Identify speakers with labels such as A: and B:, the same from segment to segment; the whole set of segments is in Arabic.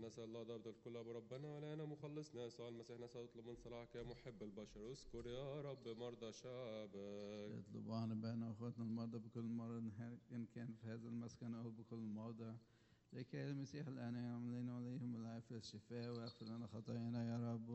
A: نسأل الله ضابط الكل أبو ربنا ولنا مخلصنا يسوع المسيح، نسأل اطلب من صلاحك يا محب البشر، اذكر يا رب مرضى شعبك.
B: اطلب عن ابائنا واخواتنا المرضى بكل مرض ان كان في هذا المسكن او بكل موضع، لكي المسيح الان يعمل لنا عليهم العافيه الشفاء ويغفر لنا خطايانا يا رب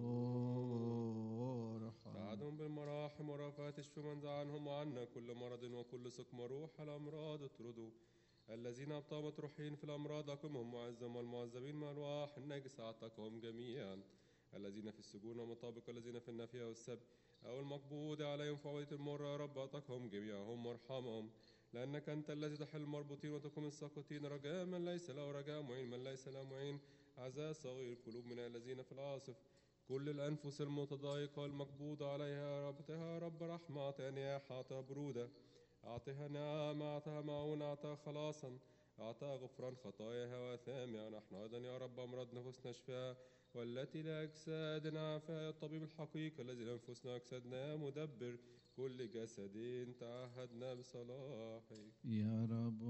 B: ارحم.
A: بعدهم بالمراحم ورافات اشف من عنهم وعنا كل مرض وكل سقم روح الأمراض اطردوا. الذين أبطأوا مطروحين في الأمراض أقمهم معزهم، والمعذبين من الأرواح النجسة أعتقهم جميعا. الذين في السجون ومطابق الذين في النفي والسب أو المقبوض عليهم في عودة المر يا رب أعتقهم جميعهم وارحمهم، لأنك أنت الذي تحل المربوطين وتقوم الساقطين. رجاء من ليس له رجاء، معين من ليس له معين، عزاء صغير قلوب من الذين في العاصف. كل الأنفس المتضايقة والمقبوضة عليها يا رب رحمة، أعطها نياحة، أعطها برودة، أعطها نعم، أعطها معون، أعطها خلاصا، أعطها غفران خطاياها وآثامها. ونحن أيضا يا رب أمراض نفوسنا اشفاها، والتي لأجسادنا عافاها، يا الطبيب الحقيقي الذي لأنفسنا وأجسادنا مدبر كل جسد تعهدنا بصلاحك.
B: يا رب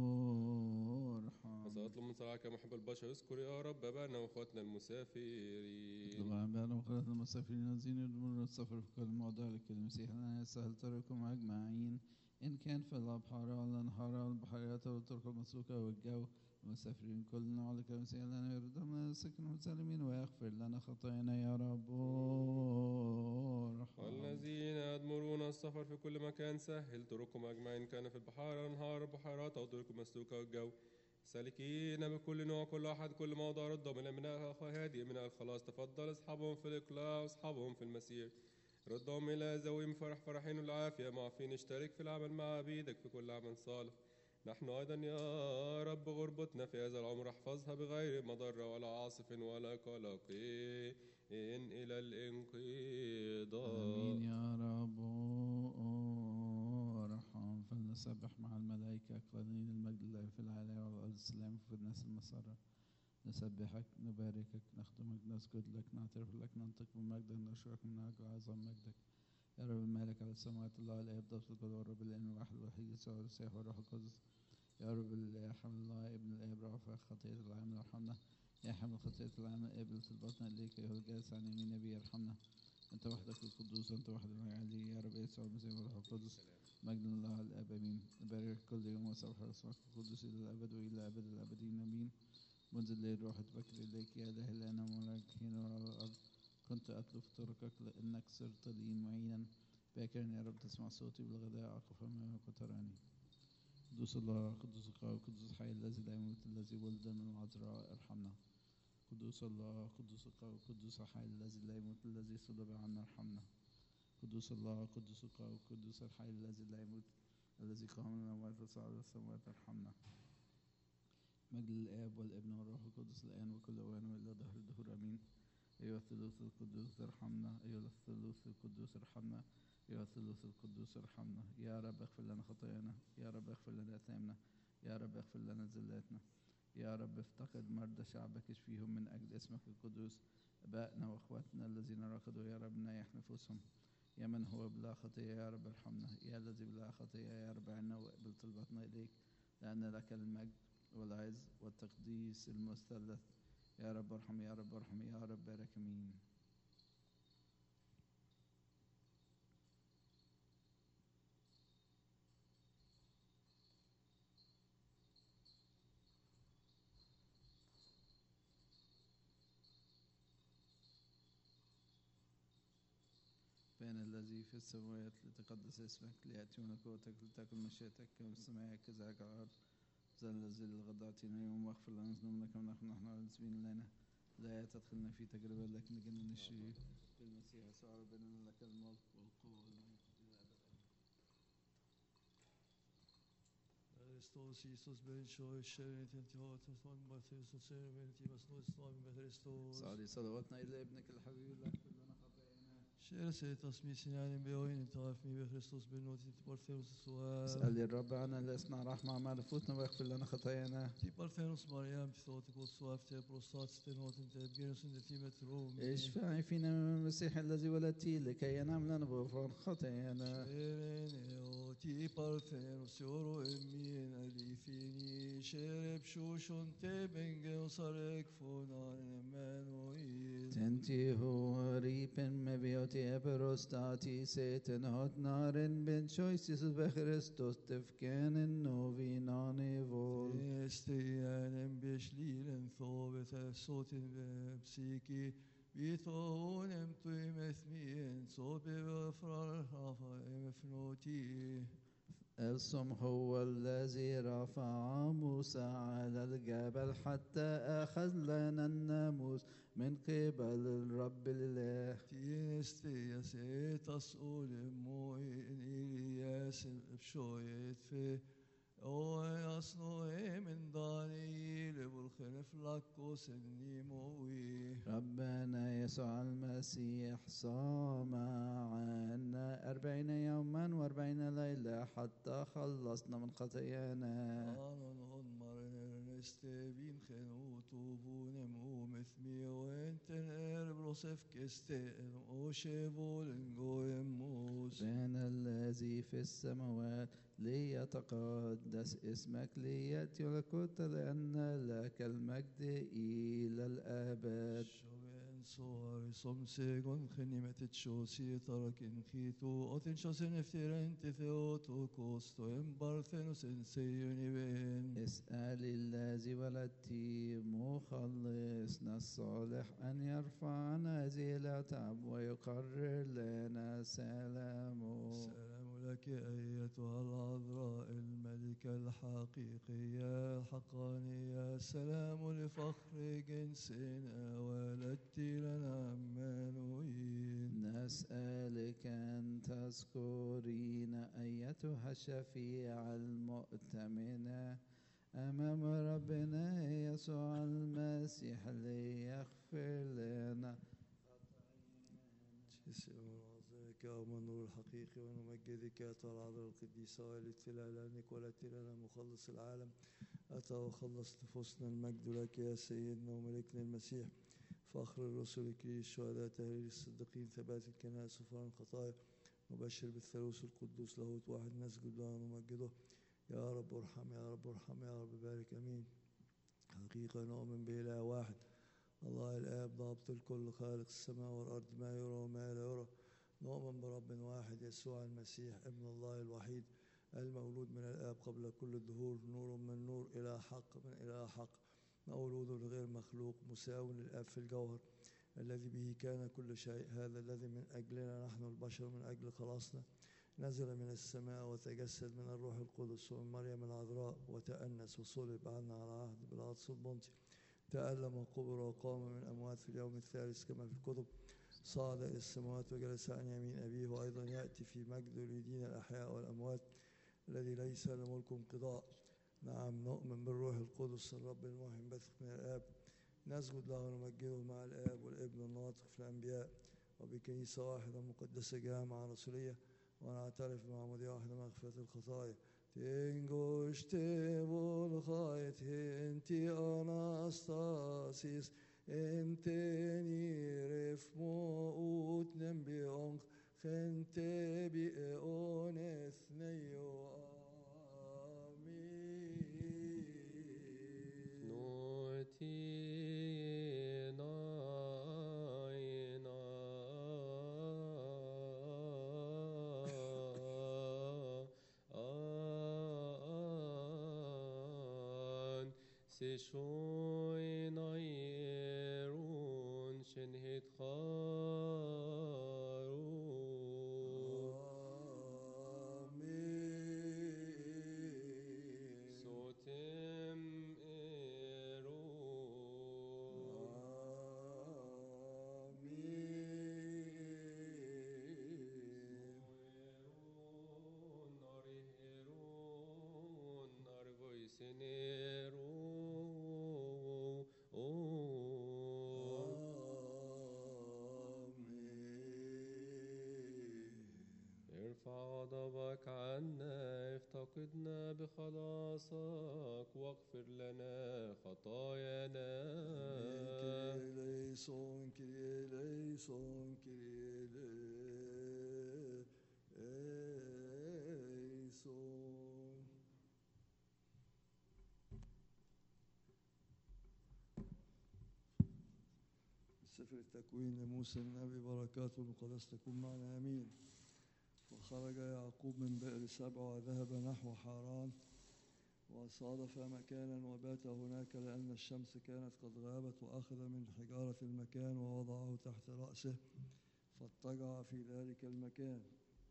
B: ارحم.
A: فسأطلب من صلاحك يا محب البشر، اذكر يا رب أبانا وأخواتنا المسافرين.
B: اطلب عن ابائنا واخواتنا المسافرين الذين يدمرون السفر في كل موضع، لكي المسيح لنا يسهل طريقكم اجمعين، ان كان في الابحار والانهار والبحيرات والطرق المسلوكه والجو، المسافرين كل نوع، لكي المسيح لنا يرد من السكن المسالمين ويغفر لنا خطايانا يا رب ارحم.
A: والذين يدمرون السفر في كل مكان سهل طرقكم أجمعين، كان في البحار أنهار البحيرات أو طرق مسلوكة والجو، سالكين بكل نوع كل أحد كل موضع، ردهم إلى من هادي من الخلاص. تفضل اصحابهم في الإقلاع واصحابهم في المسير، ردهم إلى ذويهم فرحين العافية معافين. اشترك في العمل مع عبيدك في كل عمل صالح. نحن أيضا يا رب غربتنا في هذا العمر احفظها بغير مضرة ولا عاصف ولا قلق إلى الانقضاء.
B: آمين يا رب ارحم. فلنسبح مع الملائكة قائلين المجد لله في العالي والأرض السلام في الناس المسرة. نسبحك نباركك نخدمك نسجد لك نعترف لك ننطق بمجدك نشكرك من أجل عظم مجدك يا رب المالك على السماوات الله الآب ضبط القدر والرب الإله الواحد الوحيد يسوع المسيح والروح القدس. يا رب يا حمل الله ابن الآب رافع خطية العالم ارحمنا. يا حمل خطية العالم قبلة البطن إليك أيها الجالس عن يمين نبي ارحمنا. أنت وحدك القدوس أنت وحدك العلي يا رب يسوع المسيح والروح القدس. مجد الله الآب آمين. نبارك كل يوم وسبح اسمك القدوس إلى الأبد وإلى أبد الآبدين آمين. منذ الليل روح تبكر إليك يا إله الآن وملك هنا وعلى الأرض. كنت أطلب في طرقك لأنك صرت لي معينا. باكرا يا رب تسمع صوتي بالغداء أقف أمامك وتراني. قدوس الله قدوس القوي قدوس الحي الذي لا يموت الذي ولد من العذراء ارحمنا. قدوس الله قدوس القوي قدوس الحي الذي لا يموت الذي صلب عنا ارحمنا. قدوس الله قدوس القوي قدوس الحي الذي لا يموت الذي قام من الأموات وصعد السماوات ارحمنا. مجد الآب والابن والروح القدس الآن وكل أوان وإلى دهر الدهور آمين. أيها الثالوث القدوس ارحمنا. أيها الثالوث القدوس ارحمنا. يا الثالوث القدوس ارحمنا. يا رب اغفر لنا خطايانا. يا رب اغفر لنا آثامنا. يا رب اغفر لنا زلاتنا. يا رب افتقد مرضى شعبك اشفيهم من أجل اسمك القدوس. أبائنا وأخواتنا الذين رقدوا يا رب نيح نفوسهم. يا من هو بلا خطية يا رب ارحمنا. يا الذي بلا خطية يا رب عنا واقبل طلبتنا إليك، لأن لك المجد والعز والتقديس المثلث. يا رب ارحم يا رب ارحم يا رب بارك مين. فأنا الذي في السماوات لتقدس اسمك ليأتي ملكوتك لتكن مشيئتك كما في السماء كذلك على الأرض. ذا الذي للغد أعطينا اليوم واغفر لنا ذنوبنا كما نحن على المذنبين لنا، لا تدخلنا في تجربة لكن نجنا من الشرير. في المسيح يسوع ربنا لك الملك والقوة والمجد إلى الأبد.
C: Kristus Jesus ben شوي شريت انتهاء تنصان باتيس وسير بنتي مسنود اسلام بكريستوس.
B: صلي صلواتنا إلى ابنك الحبيب لك كلنا خطايانا.
C: شير سيتاسمي سنان بيوين تعرفني بكريستوس بنوتي تبارثينوس السؤال.
B: اسأل الرب عنا ليصنع رحمة مع نفوسنا ويغفر لنا خطايانا.
C: تبارثينوس مريم تثوتك وتصواف تبروستات ستنوت انت بجنس انت تيمت روم.
B: اشفعي فينا من المسيح الذي ولدتي لكي ينام لنا بغفران خطايانا.
C: شيرين تي Barthenos yoro emien alifini şerep şuşun tebenge usarek funan Emmanuel.
B: Tenti هو ريبن مبيوتي أبروستاتي سيتن هوت نارن بن شويسيس بخريستوس تفكان نوفيناني فول.
C: Estiyanem beşlilen thobet sotin bepsiki bitonem tuim ethmien sobe vafrar hafa emfnoti.
B: الصم هو الذي رفع موسى على الجبل حتى أخذ لنا الناموس من قبل الرب الإله.
C: Tiestiyas etas ulemo in Ilias bşoyet fe o asno emin Daniel bulkhilf lakkos النموي.
B: ربنا يسوع المسيح صام عنا 40 يوما و40 ليلة حتى خلصنا من خطايانا.
C: Anon mariner estevin khenotu vunem umethmi وانتن اربروسف كستن o شيفول goemos.
B: بين الذي في السماوات ليتقدس اسمك ليأتي ملكوتك لأن لك المجد إلى الأبد.
C: Shoven soar som segon khnimet tchosi tarakin khitu otin shosen eftirent theotokos to embarthenos en seyuni ben.
B: اسأل الذي ولدتي مخلصنا الصالح أن يرفع عنا هذه الأتعاب ويقرر لنا سلامه.
C: السلام لك أيتها العذراء الملكة الحقيقية الحقانية. السلام لفخر جنسنا ولدت لنا عمانوئيل.
B: نسألك أن تذكرين أيتها الشفيعة المؤتمنة أمام ربنا يسوع المسيح ليغفر لنا
C: عظيمك يوم النور الحقيقي ونمجدك يا العذراء القديسة والدة الإعلانك ولدت لنا مخلص العالم. أتى وخلص نفوسنا. المجد لك يا سيدنا وملكنا المسيح فخر الرسل كريس الشهداء تهرير الصديقين ثبات الكنائس وفران الخطايا مبشر بالثالوث القدوس لاهوت واحد نسجد له ونمجده. يا رب ارحم يا رب ارحم يا رب بارك امين. حقيقة نؤمن بإله واحد الله الآب ضابط الكل خالق السماء والأرض ما يرى وما لا يرى. نؤمن برب واحد يسوع المسيح ابن الله الوحيد المولود من الآب قبل كل الدهور نور من نور إلى حق من إلى حق مولود غير مخلوق مساو للآب في الجوهر الذي به كان كل شيء. هذا الذي من أجلنا نحن البشر من أجل خلاصنا نزل من السماء وتجسد من الروح القدس ومن مريم العذراء وتأنس وصلب عنا على عهد بيلاطس البنطي. تألم وقبر وقام من الأموات في اليوم الثالث كما في الكتب. صعد إلى السماوات وجلس عن يمين أبيه وأيضا يأتي في مجد ليدين الأحياء والأموات الذي ليس له ملك انقضاء. نعم نؤمن بالروح القدس الرب المحيي بثق من الآب نسجد له ونمجده مع الآب والابن الناطق في الأنبياء وبكنيسة واحدة مقدسة جامعة رسولية ونعترف بمعمودية واحدة مغفرة الخطايا. تنجشت والخيط انتي أناستاسيس انتني رف موت نبي أنق خنت بأون اثنيو آمين.
A: سشوي نايرون شنهت خارو
C: آمين.
A: صوتم إيرو
C: آمين.
A: نارهرون نارغويسنيرو ارفع غضبك عنا افتقدنا بخلاصك واغفر لنا خطايانا.
C: كريليسون كريليسون كريليسون سفر التكوين لموسى النبي بركاته وقدس تكون معنا آمين. وخرج يعقوب من بئر سبع وذهب نحو حاران وصادف مكانا وبات هناك لأن الشمس كانت قد غابت، وأخذ من حجارة المكان ووضعه تحت رأسه فاضطجع في ذلك المكان.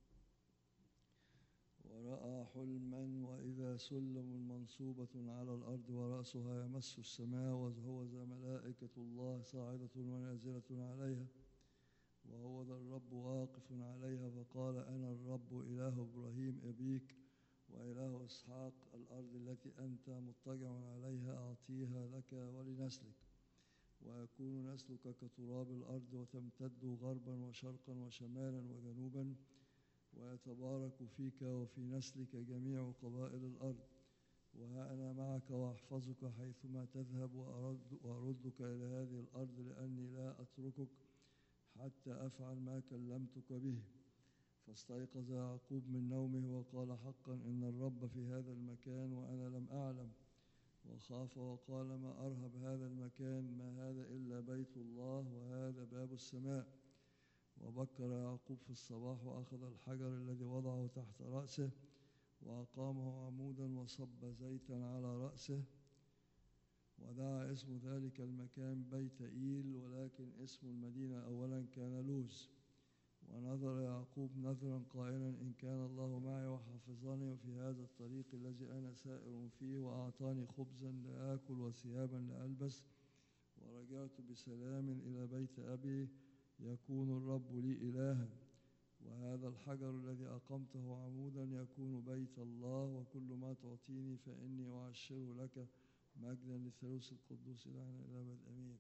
C: ورأى حلما وإذا سلم منصوبة على الأرض ورأسها يمس السماء، وهو ذا ملائكة الله صاعدة ونازلة عليها، وهو ذا الرب واقف عليها. فقال: أنا الرب إله إبراهيم أبيك وإله إسحاق. الأرض التي أنت مضطجع عليها أعطيها لك ولنسلك، ويكون نسلك كتراب الأرض، وتمتد غربا وشرقا وشمالا وجنوبا، ويتبارك فيك وفي نسلك جميع قبائل الأرض. وها أنا معك وأحفظك حيثما تذهب، وأردك إلى هذه الأرض، لأني لا أتركك حتى أفعل ما كلمتك به. فاستيقظ يعقوب من نومه وقال: حقا إن الرب في هذا المكان وأنا لم أعلم. وخاف وقال: ما أرهب هذا المكان، ما هذا إلا بيت الله وهذا باب السماء. وبكر يعقوب في الصباح وأخذ الحجر الذي وضعه تحت رأسه وأقامه عمودا وصب زيتا على رأسه، ودعا اسم ذلك المكان بيت إيل، ولكن اسم المدينة أولا كان لوز. ونظر يعقوب نذرا قائلا: إن كان الله معي وحفظني في هذا الطريق الذي أنا سائر فيه، وأعطاني خبزا لآكل وثيابا لألبس، ورجعت بسلام إلى بيت أبي، يكون الرب لي إلها. وهذا الحجر الذي أقمته عمودا يكون بيت الله، وكل ما تعطيني فإني أعشره لك، مجدا للثالوث القدوس إلهنا إلى الأبد آمين.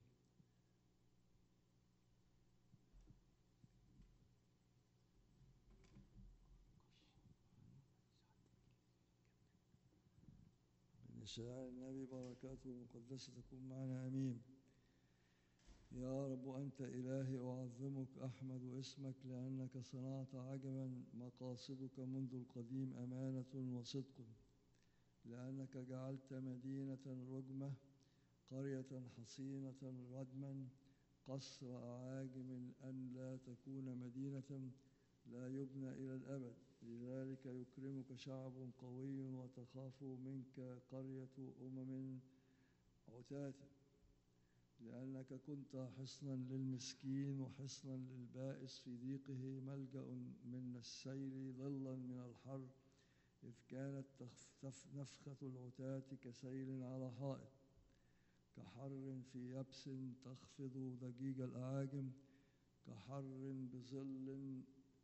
C: من إشعاع النبي بركاته المقدسة تكون معنا آمين. يا رب أنت إلهي أعظمك، أحمد اسمك، لأنك صنعت عجبا، مقاصدك منذ القديم أمانة وصدق. لأنك جعلت مدينة رجمة، قرية حصينة ردما، قصر أعاجم أن لا تكون مدينة، لا يبنى إلى الأبد. لذلك يكرمك شعب قوي، وتخاف منك قرية عتاة. لأنك كنت حصنا للمسكين وحصنا للبائس في ضيقه، ملجأ من السيل، ظلا من الحر، إذ كانت نفخة العتاة كسيل على حائط، كحر في يبس تخفض ضجيج الأعاجم، كحر بظل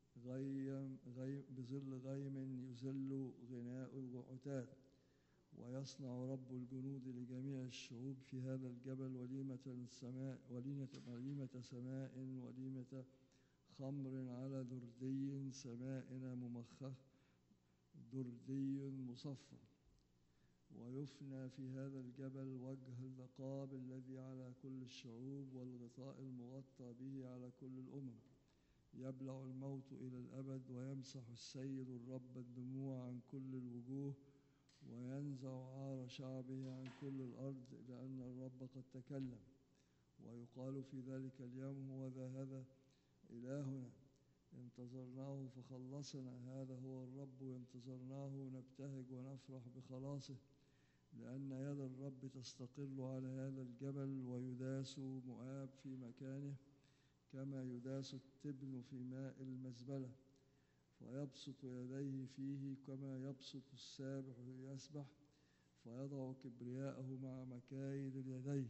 C: غيم يذل غناء العتاة. ويصنع رب الجنود لجميع الشعوب في هذا الجبل وليمة سماء، وليمة خمر على دردي سمائنا ممخخ، دردي مصفى. ويفنى في هذا الجبل وجه النقاب الذي على كل الشعوب، والغطاء المغطى به على كل الأمم. يبلع الموت إلى الأبد، ويمسح السيد الرب الدموع عن كل الوجوه، وينزع عار شعبه عن كل الأرض، لأن الرب قد تكلم. ويقال في ذلك اليوم: هذا إلهنا، انتظرناه فخلصنا، هذا هو الرب، انتظرناه نبتهج ونفرح بخلاصه. لأن يد الرب تستقر على هذا الجبل، ويداس مؤاب في مكانه، كما يداس التبن في ماء المزبلة، فيبسط يديه فيه كما يبسط السابح يسبح، فيضع كبرياءه مع مكايد اليديه.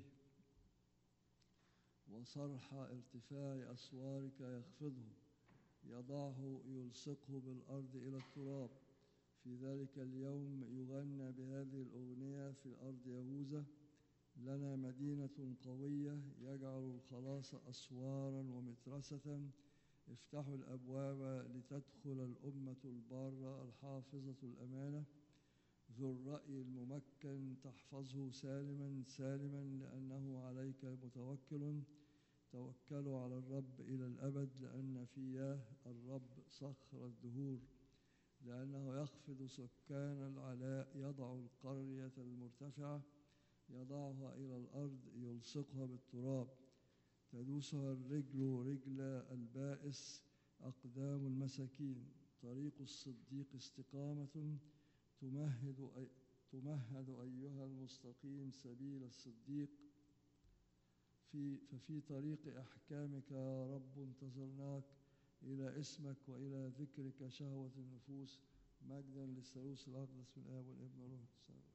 C: وصرح ارتفاع أسوارك يخفضه، يضعه يلصقه بالأرض إلى التراب. في ذلك اليوم يغنى بهذه الأغنية في أرض يهوذا: لنا مدينة قوية، يجعل الخلاص أسوارا ومترسة، افتحوا الأبواب لتدخل الأمة البارة الحافظة الأمانة، ذو الرأي الممكن تحفظه سالما سالما، لأنه عليك متوكل. توكلوا على الرب إلى الأبد، لأن فياه الرب صخر الدهور. لأنه يخفض سكان العلاء، يضع القرية المرتفعة، يضعها إلى الأرض، يلصقها بالتراب. تدوسها الرجل رجل البائس أقدام المساكين. طريق الصديق استقامة تمهد أيها المستقيم سبيل الصديق. ففي طريق أحكامك يا رب انتظرناك، إلى اسمك وإلى ذكرك شهوة النفوس. مجدا للثالوث الأقدس من الآب والابن والروح القدس.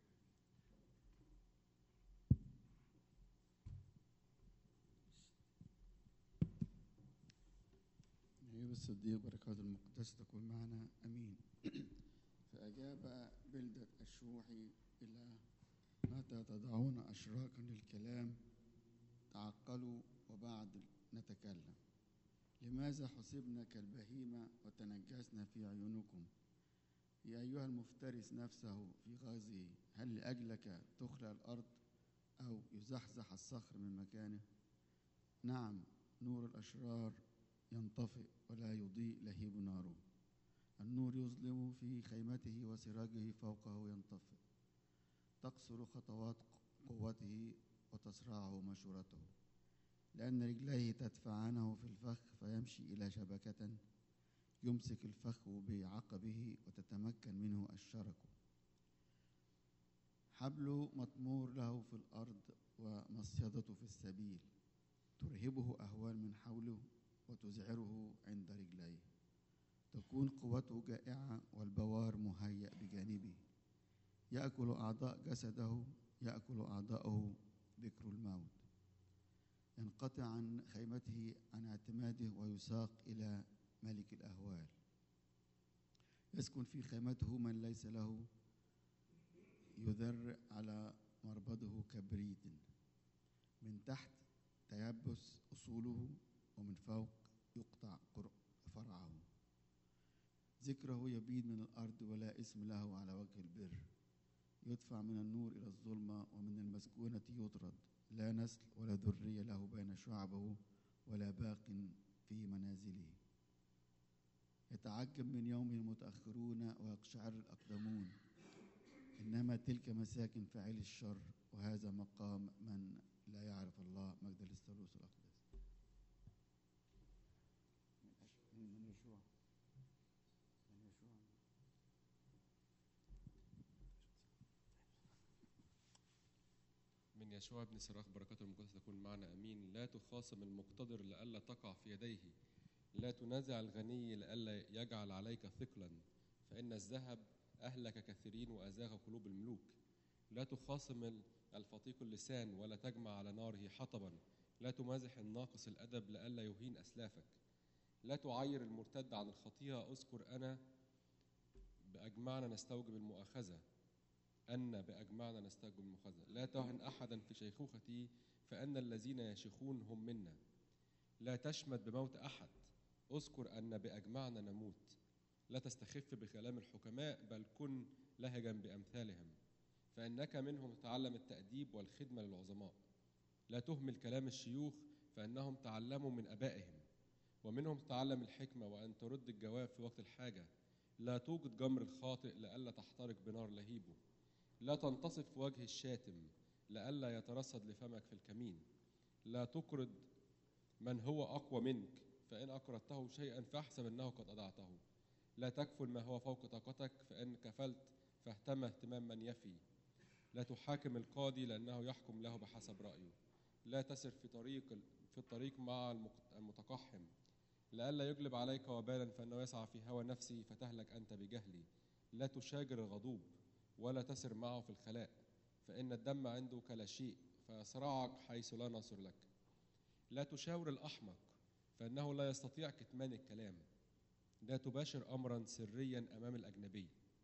D: أيها الصديق بركات المقدس تكون معنا أمين. فأجاب بلدة الشوحي إلى متى تضعون أشراكا للكلام؟ تعقلوا وبعد نتكلم. لماذا حسبنا كالبهيمة وتنجسنا في عيونكم؟ يا أيها المفترس نفسه في غازه، هل لأجلك تخلى الأرض أو يزحزح الصخر من مكانه؟ نعم، نور الأشرار ينطفئ ولا يضيء لهيب ناره. النور يظلم في خيمته وسراجه فوقه ينطفئ. تقصر خطوات قوته وتصرعه مشورته، لأن رجليه تدفعانه في الفخ فيمشي إلى شبكة. يمسك الفخ بعقبه وتتمكن منه الشرك. حبل مطمور له في الأرض ومصيدته في السبيل. ترهبه أهوال من حوله وتزعره عند رجليه. تكون قوته جائعة والبوار مهيأ بجانبه. يأكل أعضاء جسده، يأكل أعضاءه بكر الموت. ينقطع عن خيمته عن اعتماده ويساق إلى ملك الأهوال. يسكن في خيمته من ليس له، يذر على مربضه كبريت. من تحت تيبس أصوله ومن فوق يقطع فرعه. ذكره يبيد من الأرض ولا اسم له على وجه البر. يدفع من النور إلى الظلمة ومن المسكونة يطرد. لا نسل ولا ذرية له بين شعبه ولا باق في منازله. يتعجب من يوم المتأخرون ويقشعر الأقدمون. إنما تلك مساكن فاعل الشر، وهذا مقام من لا يعرف الله. مجد للثالوث الأقدس. من يشوع
A: من يشوع بن سراخ بركاته المقدسة تكون معنا أمين. لا تخاصم المقتدر لئلا تقع في يديه، لا تنازع الغني لئلا يجعل عليك ثقلا، فإن الذهب أهلك كثيرين وأزاغ قلوب الملوك. لا تخاصم الفطيق اللسان ولا تجمع على ناره حطبا، لا تمازح الناقص الأدب لئلا يهين أسلافك. لا تعير المرتد عن الخطيئة. أذكر أنا بأجمعنا نستوجب المؤاخذة، أن بأجمعنا نستوجب المؤاخذة. لا تهن أحدا في شيخوختي، فأن الذين يشيخون هم منا. لا تشمت بموت أحد. أذكر أن بأجمعنا نموت. لا تستخف بكلام الحكماء، بل كن لهجا بأمثالهم، فإنك منهم تتعلم التأديب والخدمة للعظماء. لا تهمل كلام الشيوخ، فإنهم تعلموا من أبائهم، ومنهم تتعلم الحكمة وأن ترد الجواب في وقت الحاجة. لا توجد جمر الخاطئ لئلا تحترق بنار لهيبه. لا تنتصف في وجه الشاتم لئلا يترصد لفمك في الكمين. لا تقرض من هو أقوى منك، فإن أقرضته شيئا فاحسب أنه قد أضعته. لا تكفل ما هو فوق طاقتك، فإن كفلت فاهتم اهتمام من يفي. لا تحاكم القاضي لأنه يحكم له بحسب رأيه. لا تسر في الطريق مع المتقحم لئلا يجلب عليك وبالا، فإنه يسعى في هوى نفسه فتهلك أنت بجهلي. لا تشاجر الغضوب ولا تسر معه في الخلاء، فإن الدم عنده كلا شيء فيصرعك حيث لا ناصر لك. لا تشاور الأحمق، فإنه لا يستطيع كتمان الكلام. لا تباشر أمرا سريا أمام الأجنبي،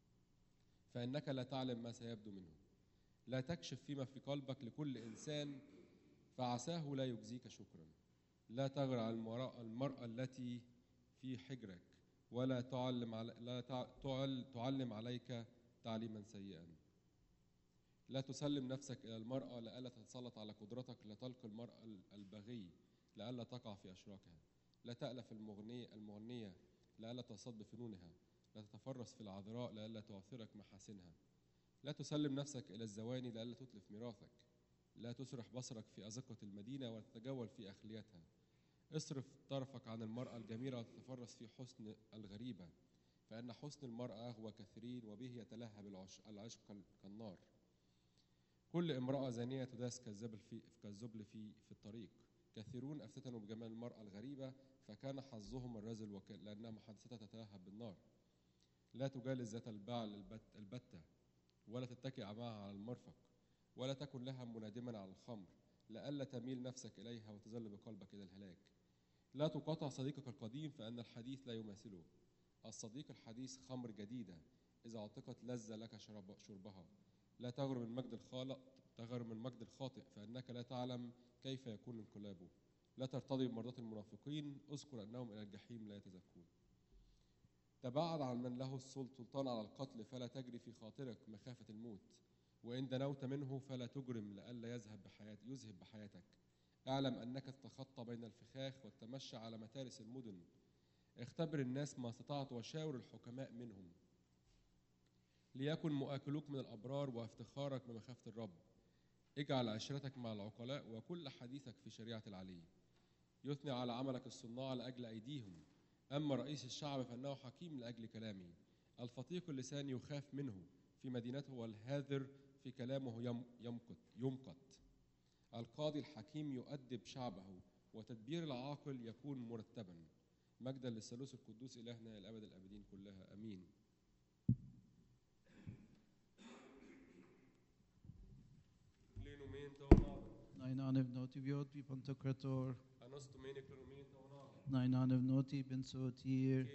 A: فإنك لا تعلم ما سيبدو منه. لا تكشف فيما في قلبك لكل إنسان، فعساه لا يجزيك شكرا. لا تغر على المرأة التي في حجرك، ولا تعلم عليك تعليما سيئا. لا تسلم نفسك إلى المرأة لئلا تتسلط على قدرتك. لا تلقي المرأة البغي لئلا تقع في أشراكها. لا تألف المغنية لئلا تصد بفنونها. لا تتفرس في العذراء لئلا تعثرك محاسنها. لا تسلم نفسك إلى الزواني لئلا تتلف ميراثك. لا تسرح بصرك في أزقة المدينة ولا تتجول في أخليتها. اصرف طرفك عن المرأة الجميلة وتتفرس في حسن الغريبة، فإن حسن المرأة هو كثيرين وبه يتلهب العشق كالنار. كل امرأة زانية تداس كالزبل في الطريق. كثيرون افتتنوا بجمال المرأة الغريبة فكان حظهم الرذل لأنها محادثتها تتلهب بالنار. لا تجالس ذات البعل البتة ولا تتكئ معها على المرفق ولا تكن لها منادما على الخمر لئلا تميل نفسك إليها وتظل بقلبك إلى الهلاك. لا تقاطع صديقك القديم فإن الحديث لا يماثله. الصديق الحديث خمر جديدة إذا اعتقت لذة لك شربها. لا تغرم المجد الخاطئ فإنك لا تعلم كيف يكون انقلابه. لا ترتضي بمرضاة المنافقين، اذكر أنهم إلى الجحيم لا يتزكون. تباعد عن من له السلطان على القتل فلا تجري في خاطرك مخافة الموت، وإن دنوت منه فلا تجرم لئلا يذهب بحياتك. اعلم أنك تتخطى بين الفخاخ وتتمشى على متارس المدن. اختبر الناس ما استطعت وشاور الحكماء منهم. ليكن مؤاكلوك من الأبرار وافتخارك بمخافة الرب. اجعل عشرتك مع العقلاء وكل حديثك في شريعة العلي. يثني على عملك الصناع لأجل أيديهم، أما رئيس الشعب فإنه حكيم لأجل كلامه. الفطيق اللسان يخاف منه في مدينته، والهاذر في كلامه يمقت. القاضي الحكيم يؤدب شعبه، وتدبير العاقل يكون مرتبا. مجدا للثالوث القدوس إلهنا الأبد الآبدين كلها آمين.
B: Nainanev noti viot vi pantokrator. Nainanev noti ben sotir.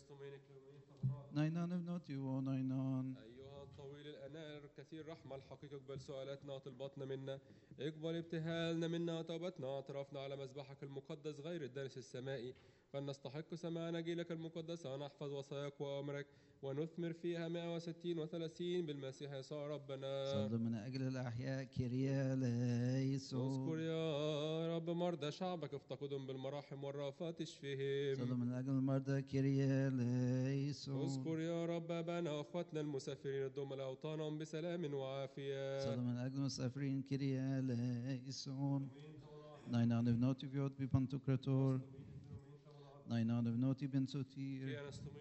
B: Nainanev noti o nainan.
A: أيها الطويل الأنال كثير رحمة الحقيقة اقبل سؤالاتنا وطلباتنا منا. اقبل ابتهالنا منا وتوبتنا واعترافنا على مذبحك المقدس غير الدنس السمائي، فلنستحق سماع نجيلك المقدس ونحفظ وصاياك وأمرك ونثمر فيها 160 و30 بالمسيح يسوع ربنا.
B: صلوا من أجل الأحياء كيريا ليسوع.
A: اذكر يا رب مرضى شعبك افتقدهم بالمراحم والرأفات اشفهم.
B: صلوا من أجل المرضى كيريا ليسوع.
A: اذكر يا رب أبانا وأخواتنا المسافرين ادهم لأوطانهم بسلام وعافية.
B: صلوا من أجل المسافرين كيريا ليسوع. Nainanev noti viot vi pantokrator. Nainanev noti ben sotir.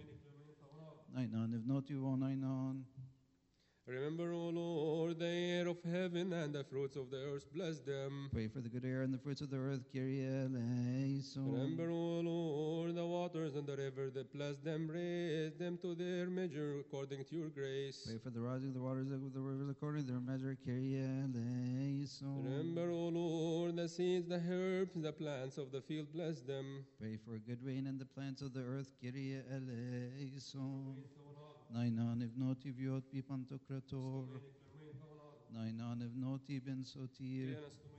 B: Nainanev noti o nainan.
A: Remember, O Lord, the air of heaven and the fruits of the earth, bless them.
B: Pray for the good air and the fruits of the earth, Kyrie eleison.
A: Remember, O Lord, the waters and the river that bless them, raise them to their measure according to your grace.
B: Pray for the rising of the waters of the rivers according to their measure, Kyrie eleison.
A: Remember, O Lord, the seeds, the herbs, the plants of the field, bless them.
B: Pray for a good rain and the plants of the earth, Kyrie eleison. Nainanev noti viot bi pantokrator. Nainanev noti ben sotir.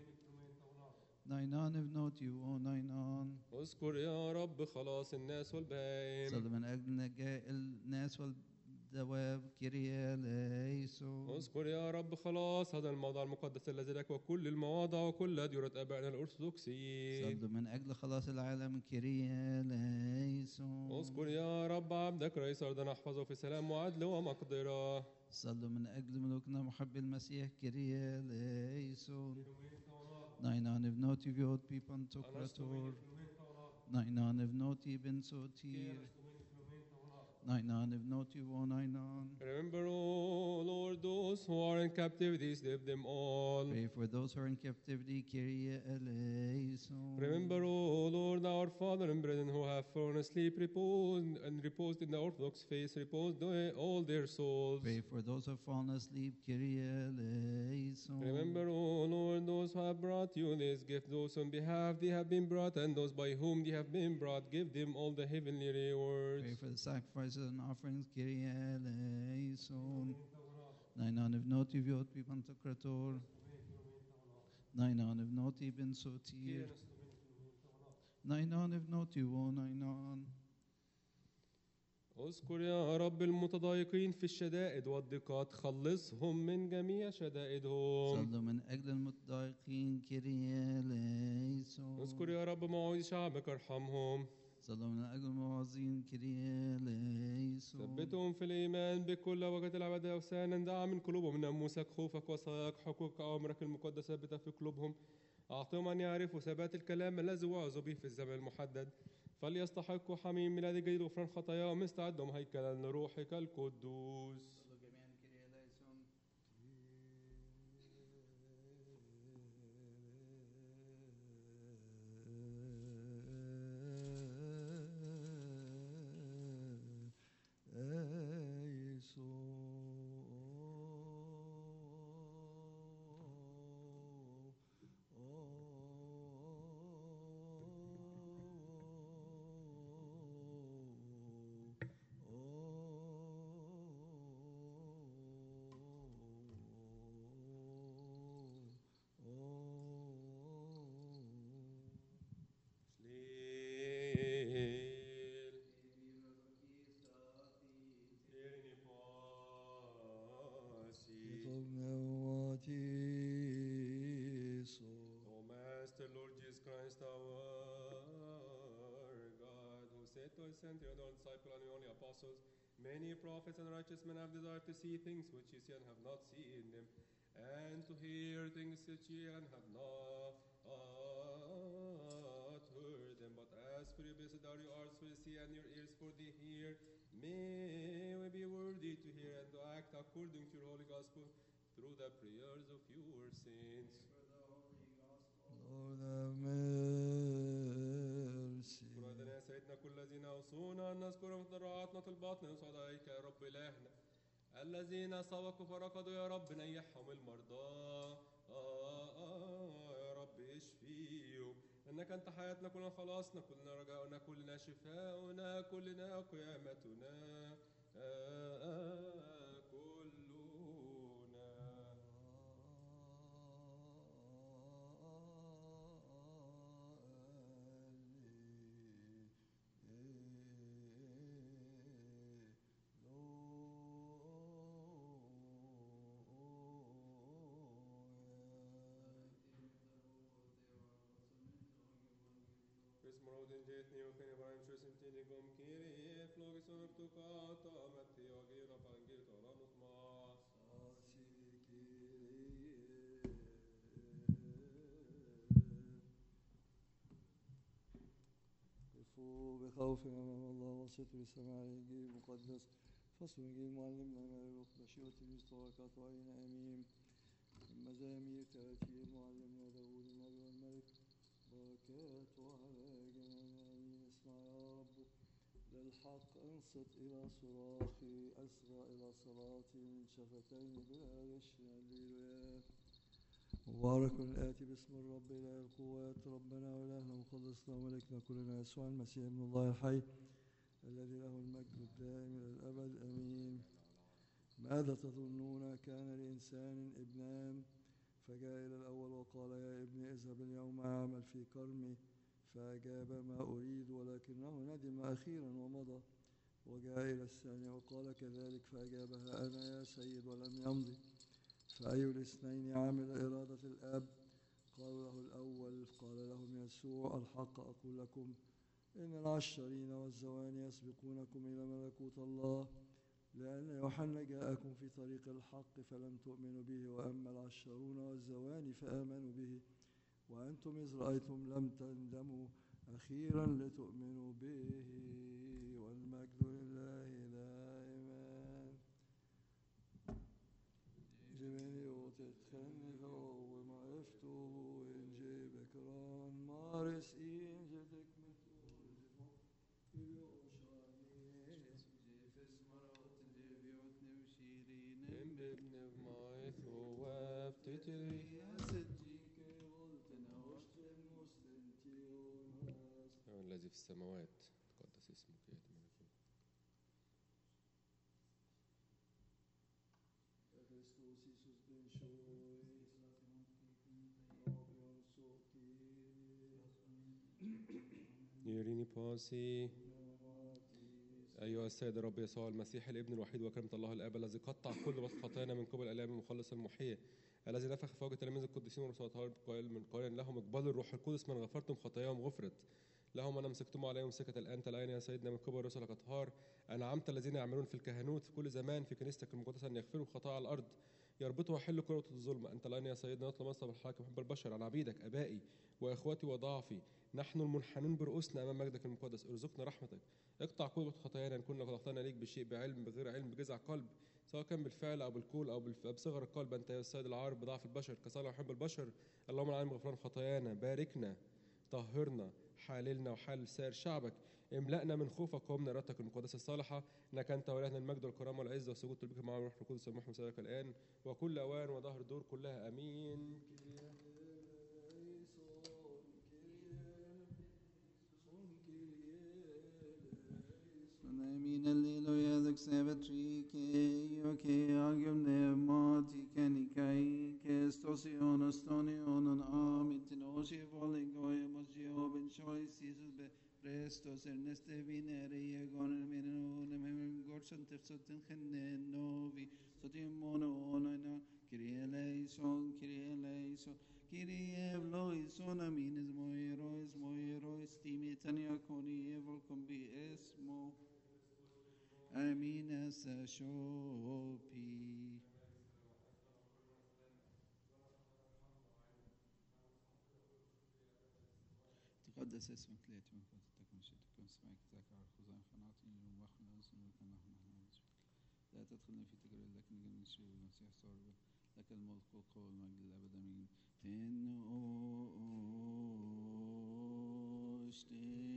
B: Nainanev noti o nainan.
A: اذكر يا رب خلاص الناس والبهائم.
B: صلوا من أجل نجاء الناس والدواب كيريا eleison.
A: اذكر يا رب خلاص هذا الموضع المقدس الذي لك وكل المواضع وكل أديرة آبائنا الأرثوذكسيين.
B: صلوا من أجل خلاص العالم كيريا eleison.
A: اذكر يا رب عبدك رئيس أرضنا احفظه في سلام وعدل ومقدرة.
B: صلوا من أجل ملوكنا محب المسيح كيريا eleison. Nainanev noti viot bi pantokrator. Nainanev noti ben sotir. Nainanev noti o nainan.
A: Remember, O Lord, those who are in captivity, save them all.
B: Pray for those who are in captivity, Kyrie eleison.
A: Remember, O Lord, our Father and brethren who have fallen asleep, reposed in the Orthodox faith, reposed all their souls.
B: Pray for those who have fallen asleep, Kyrie eleison.
A: Remember, O Lord, those who have brought you this gift, those on behalf they have been brought, and those by whom they have been brought, give them all the heavenly rewards.
B: Pray for the sacrifices and offerings, Kyrie eleison. Nainanev noti viot bi pantokrator. Nainanev noti ben sotir. Nainanev noti o nainan.
A: اذكر يا رب المتضايقين في الشدائد والضيقات، خلصهم من جميع شدائدهم.
B: صلوا من أجل المتضايقين كيريا eleison.
A: اذكر يا رب موعظ شعبك ارحمهم.
B: صلوا من أجل المواعظين كريه ليسون.
A: ثبتهم في الإيمان بكل وقت العبادة أوثانا، دعا من قلوبهم ناموسك خوفك وصاياك حقوقك أوامرك المقدسة ثابتة في قلوبهم. أعطهم أن يعرفوا ثبات الكلام الذي وعظوا به في الزمن المحدد، فليستحقوا حميم ميلاد جديد وغفران خطاياهم، استعدهم هيكلا لروحك القدوس.
B: صلوا جميعا كريه ليسون.
A: Sent your own disciple and your only apostles. Many prophets and righteous men have desired to see things which ye see and have not seen them, and to hear things which ye and have not heard them. But as for you, blessed are your hearts for the see and your ears for the hear. May we be worthy to hear and to act according to your holy gospel through the prayers of your saints.
C: Lord have mercy.
A: فرادنا سيدنا كل الذين أوصونا أن نذكرهم في ضراعاتنا الباطنة نصعد إليك يا رب إلهنا، الذين سبقوا فرقدوا يا رب نيحهم المرضى يا رب اشفيهم، إنك أنت حياتنا كلنا خلاصنا كلنا رجاؤنا كلنا شفاؤنا كلنا قيامتنا كلنا. Morod in jet neo kene varim shusim telegom kiri flogis onurtukata matti agina pangir toranus mas.
C: قفوا بخوف أمام الله وصدوا لسماع الإنجيل المقدس، فصل إنجيل معلمنا مالوك بشير تلميذ طرقات وعين أمين، المزامير 30 معلمنا داود النبي والملك، بركات على جميع اسمع يا رب للحق انصت إلى صراخي، أسرع إلى صلاتي من شفتين بلا غش. هللويا. مبارك الآتي باسم الرب إله القوات، ربنا وإلهنا مخلصنا وملكنا كلنا يسوع المسيح ابن الله الحي الذي له المجد الدائم إلى الأبد آمين. ماذا تظنون؟ كان لإنسان ابنان، فجاء إلى الأول وقال يا ابني اذهب اليوم أعمل في كرمي، فأجاب ما أريد، ولكنه ندم أخيرا ومضى. وجاء إلى الثاني وقال كذلك، فأجابها أنا يا سيد ولم يمضي. فأي الاثنين عامل إرادة الأب؟ قال له الأول. قال لهم يسوع الحق أقول لكم إن العشرين والزواني يسبقونكم إلى ملكوت الله، لأن يوحنا جاءكم في طريق الحق فلم تؤمنوا به، وأما العشرون والزواني فآمنوا به، وأنتم إذ رأيتم لم تندموا أخيرا لتؤمنوا به. والمجد لله دائما. جبني وتتخني وما يفتو إن جيبك ران مارس إن جدك
A: الذي في السماوات تقدس اسمك يأتي ملكوتك. يريني باسي. أيها السيد الرب يسوع المسيح الابن الوحيد وكلمة الله الآب الذي قطع كل خطايانا من قبل آلام المخلص المحيي، الذي نفخ في وجه تلاميذ القديسين ورسول قائل من قائل لهم اقبلوا الروح القدس من غفرتم خطاياهم غفرت، لهم أنا مسكتم عليهم سكة الآن تلعين يا سيدنا من كبر رسلك أطهار أنعمت الذين يعملون في الكهنوت في كل زمان في كنيستك المقدسة أن يغفروا خطايا الأرض يربطوا ويحلوا كل الظلم أنت الآن يا سيدنا نطلب مصلب الحاكم حب البشر عن عبيدك أبائي وإخوتي وضعفي نحن المنحنين برؤوسنا أمام مجدك المقدس ارزقنا رحمتك اقطع كل خطايانا إن كنا قد أخطأنا ليك بشيء بعلم بغير علم بجزع قلب سواء كان بالفعل أو بالقول أو بصغر القلب أنت يا السيد العارف بضعف البشر كصالح وحب البشر اللهم العالم غفران خطايانا باركنا طهرنا حاللنا وحال سائر شعبك املأنا من خوفك ومن إرادتك المقدسة الصالحة إنك أنت ولهنا المجد والكرامة والعزة والسجود بك مع الروح القدس المحمد سيدك الآن وكل أوان وظهر دور كلها أمين.
B: Min alleluia dux sevetrike, yoke agum neumati kenikai, kestosion astonionon amitinosi volingoe mosio choice Jesus be prestos erneste vinere yegon menen gorsan tefsotin khenne novi sotim mono onana Kyrie eleison Kyrie vloison amines moirois timitania coni evolcum bi esmo Amin Sashopi. تقدس اسمك ليتم ملكوتك تكن شئتك سمعك تذكر خزان خناطي ومخنا اسمك نحن لا تدخلنا في تجربة لكن من الشر المسيح صار لك الملك والقوة والمجد للأبد آمين.